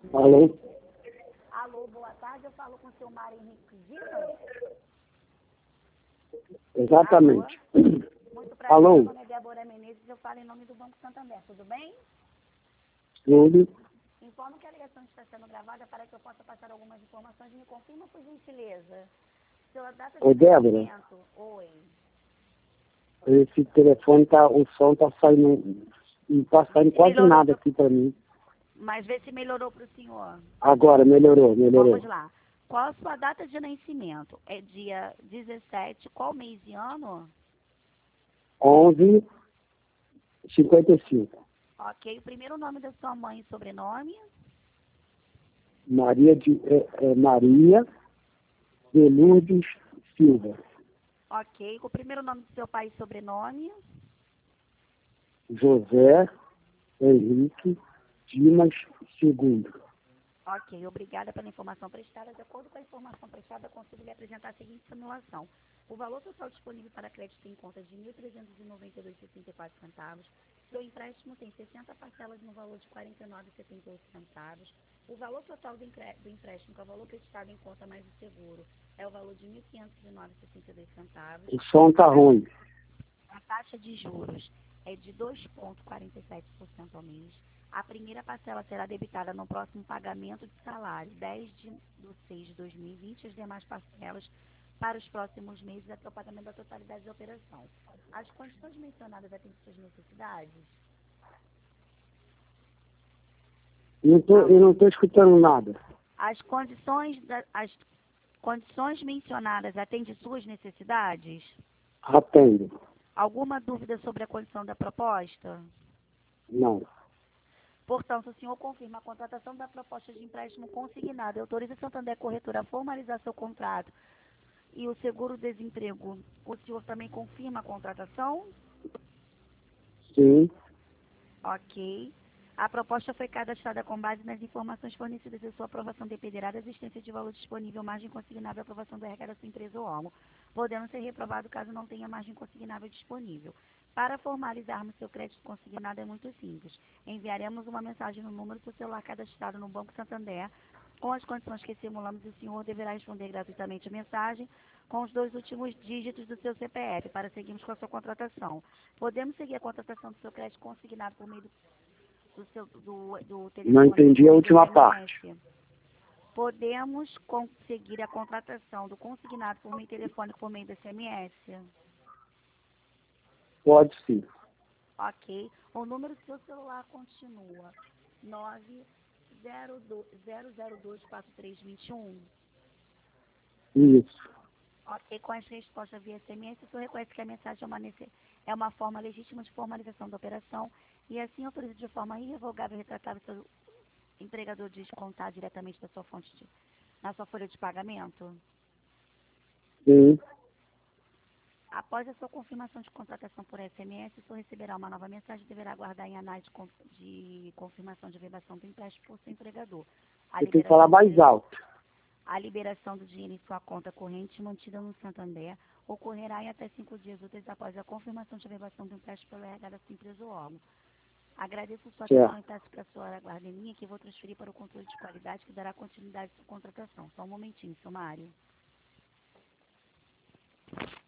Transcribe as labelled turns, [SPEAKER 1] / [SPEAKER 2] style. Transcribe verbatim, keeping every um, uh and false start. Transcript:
[SPEAKER 1] Alô?
[SPEAKER 2] Alô, boa tarde. Eu falo com o seu Mário Henrique Dimas.
[SPEAKER 1] Exatamente.
[SPEAKER 2] Alô? Muito prazer,
[SPEAKER 1] Alô?
[SPEAKER 2] meu nome é Débora Menezes, eu falo em nome do Banco Santander, tudo bem?
[SPEAKER 1] Tudo.
[SPEAKER 2] Informo que a ligação está sendo gravada para que eu possa passar algumas informações. Me confirma, por gentileza, sua data de
[SPEAKER 1] Ô, Débora.
[SPEAKER 2] nascimento. Oi.
[SPEAKER 1] Esse telefone tá, o som tá saindo, não tá saindo quase
[SPEAKER 2] Melhorou
[SPEAKER 1] nada
[SPEAKER 2] pro-
[SPEAKER 1] aqui pra mim.
[SPEAKER 2] Mas vê se melhorou para o senhor.
[SPEAKER 1] Agora, melhorou, melhorou.
[SPEAKER 2] Vamos lá. Qual a sua data de nascimento? É dia dezessete, qual mês e ano?
[SPEAKER 1] onze cinquenta e cinco.
[SPEAKER 2] Ok. O primeiro nome da sua mãe e sobrenome?
[SPEAKER 1] Maria de é, é Maria de Lourdes Silva.
[SPEAKER 2] Ok. O primeiro nome do seu pai e sobrenome?
[SPEAKER 1] José Henrique Dimas segundo.
[SPEAKER 2] Ok. Obrigada pela informação prestada. De acordo com a informação prestada, consigo lhe apresentar a seguinte simulação. O valor total disponível para crédito em conta é de mil trezentos e noventa e dois vírgula sessenta e quatro centavos. Seu empréstimo tem sessenta parcelas no valor de quarenta e nove vírgula setenta e oito centavos. O valor total do, incre- do empréstimo, que é o valor acreditado em conta mais o seguro, é o valor de mil quinhentos e nove vírgula sessenta e dois centavos.
[SPEAKER 1] O som tá ruim.
[SPEAKER 2] A taxa de juros é de dois vírgula quarenta e sete por cento ao mês. A primeira parcela será debitada no próximo pagamento de salário, dez de seis de dois mil e vinte, as demais parcelas para os próximos meses até o pagamento da totalidade da operação. As condições mencionadas atendem suas necessidades?
[SPEAKER 1] Não tô, eu não estou escutando nada.
[SPEAKER 2] As condições, da, as condições mencionadas atendem suas necessidades?
[SPEAKER 1] Atendo.
[SPEAKER 2] Alguma dúvida sobre a condição da proposta?
[SPEAKER 1] Não.
[SPEAKER 2] Portanto, o senhor confirma a contratação da proposta de empréstimo consignado e autoriza a Santander Corretora a formalizar seu contrato e o seguro-desemprego. O senhor também confirma a contratação?
[SPEAKER 1] Sim.
[SPEAKER 2] Ok. A proposta foi cadastrada com base nas informações fornecidas e sua aprovação dependerá da existência de valor disponível, margem consignável e aprovação do R H da sua empresa ou órgão, podendo ser reprovado caso não tenha margem consignável disponível. Para formalizarmos seu crédito consignado é muito simples. Enviaremos uma mensagem no número do celular cadastrado no Banco Santander com as condições que simulamos e o senhor deverá responder gratuitamente a mensagem com os dois últimos dígitos do seu C P F para seguirmos com a sua contratação. Podemos seguir a contratação do seu crédito consignado por meio do do, seu, do, do telefone.
[SPEAKER 1] Não entendi a
[SPEAKER 2] do
[SPEAKER 1] última
[SPEAKER 2] S M S.
[SPEAKER 1] parte.
[SPEAKER 2] Podemos conseguir a contratação do consignado por meio telefônico por meio do S M S?
[SPEAKER 1] Pode sim.
[SPEAKER 2] Ok. O número do seu celular continua nove zero zero dois quatro três dois um.
[SPEAKER 1] Isso.
[SPEAKER 2] Ok, com as respostas via S M S, o senhor reconhece que a mensagem é uma, nece- é uma forma legítima de formalização da operação e assim autoriza de forma irrevogável e retratável seu empregador de descontar diretamente da sua fonte de, na sua folha de pagamento?
[SPEAKER 1] Sim.
[SPEAKER 2] Após a sua confirmação de contratação por S M S, o senhor receberá uma nova mensagem e deverá aguardar em análise de, con- de confirmação de verbação do empréstimo por seu empregador. A
[SPEAKER 1] Você tem que falar
[SPEAKER 2] liberação do
[SPEAKER 1] mais
[SPEAKER 2] dinheiro,
[SPEAKER 1] alto.
[SPEAKER 2] a liberação do dinheiro em sua conta corrente mantida no Santander ocorrerá em até cinco dias úteis após a confirmação de verbação do empréstimo pelo R H da sua empresa ou órgão. Agradeço sua atenção
[SPEAKER 1] Certo.
[SPEAKER 2] e peço que a senhora aguarde em linha que vou transferir para o controle de qualidade que dará continuidade à sua contratação. Só um momentinho, seu Mário.